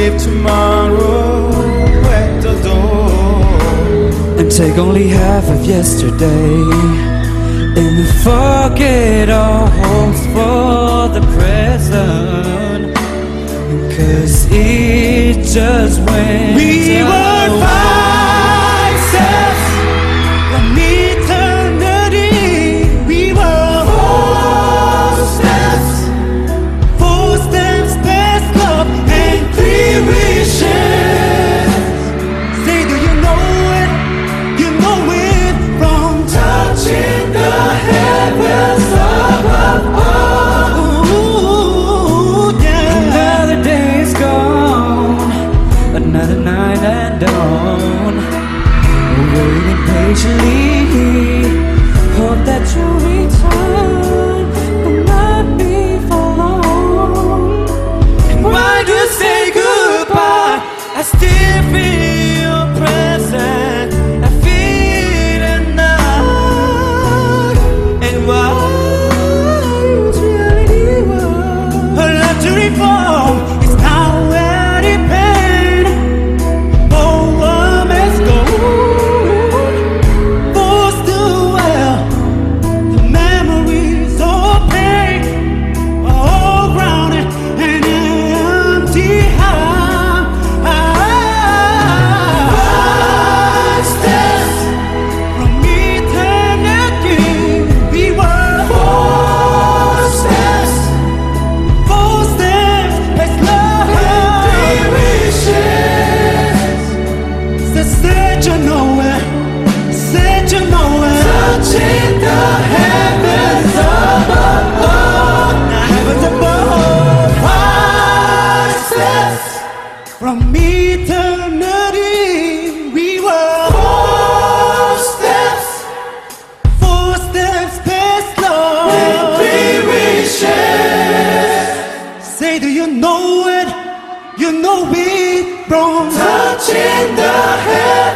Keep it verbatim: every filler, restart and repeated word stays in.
leave tomorrow at the door and take only half of yesterday and forget all hopes for the present, 'cause it just went We down. were five steps from eternity. We were four steps, four steps past love and three wishes. Say, do you know it? You know it from touching the heavens above. Oh, yeah. Another day's gone, another night and dawn, waiting patiently, hope that you'll return, but not be for long. And why do you say goodbye? I still feel your presence. I feel it now. And why you really were a luxury form is now where it pain. Oh, warm as gold, forced to well. The memories of pain are all grounded in an empty heart. Five steps from eternity. We were four steps, four steps past love and three wishes. So said you know it, said you know it. Touching the heavens above, the heavens above. Five steps from eternity. We were four steps, four steps past love and three wishes. Say, do you know it? You know it from touching the heavens.